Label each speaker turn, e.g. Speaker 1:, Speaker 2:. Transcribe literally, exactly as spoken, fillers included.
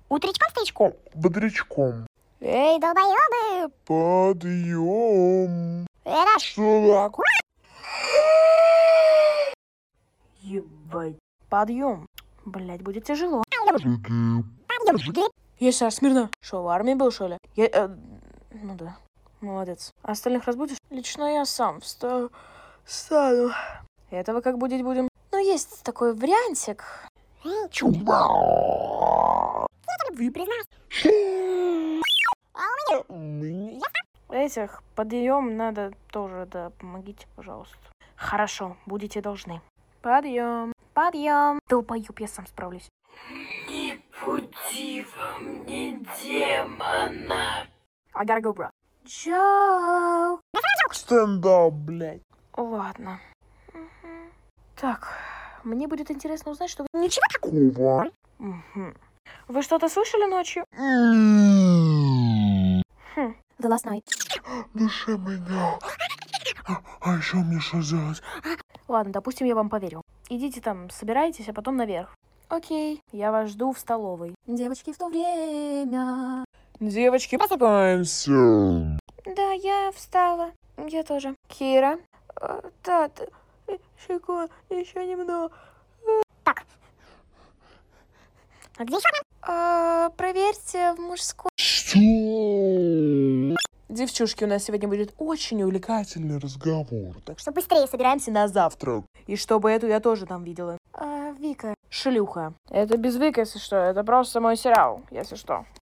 Speaker 1: Утречком-стричком.
Speaker 2: Бодрячком.
Speaker 1: Эй, долбоёбы!
Speaker 2: Подъем.
Speaker 1: Это
Speaker 2: Что такое?
Speaker 3: Ебать. Подъем. Блять, будет тяжело.
Speaker 2: Жуки.
Speaker 3: Есть, Саш, смирно. Что, в армии был, что ли? Я, э, ну да. Молодец. А остальных разбудишь? Лично я сам встану. Встану. Этого как будить будем? Ну, есть такой вариантик.
Speaker 1: Эй,
Speaker 2: Чуба.
Speaker 1: вы признайся. А у меня...
Speaker 3: Этих подъем надо тоже, да, помогите, пожалуйста. Хорошо, будете должны. Подъем. Подъем. Долбоёб, я сам справлюсь. Не буди во мне демона. I gotta go, bro. Joke.
Speaker 2: Стендап, блядь.
Speaker 3: Ладно. Мгм. Так, мне будет интересно узнать, что вы...
Speaker 1: Ничего
Speaker 2: Кува.
Speaker 3: Мгм. Вы что-то слышали ночью?
Speaker 2: М-м-м.
Speaker 3: Хм. The last night.
Speaker 2: Души меня. А еще мне что делать?
Speaker 3: Ладно, допустим, я вам поверю. Идите там, собирайтесь, а потом наверх. Окей, я вас жду в столовой. Девочки, в то время... Девочки,
Speaker 2: Просыпаемся.
Speaker 3: да, я встала. Я тоже. Кира? Э, да, да. Секунду, еще немного.
Speaker 1: Так. А где еще она?
Speaker 3: А, проверьте в мужской.
Speaker 2: Что?
Speaker 3: Девчушки, у нас сегодня будет очень увлекательный.
Speaker 2: Увлекательный разговор. Так
Speaker 1: Что быстрее собираемся.
Speaker 3: на завтра.
Speaker 2: завтра.
Speaker 3: И чтобы эту я тоже там видела. А, Вика. Шлюха. Это без Вика, если что. Это просто мой сериал, если что.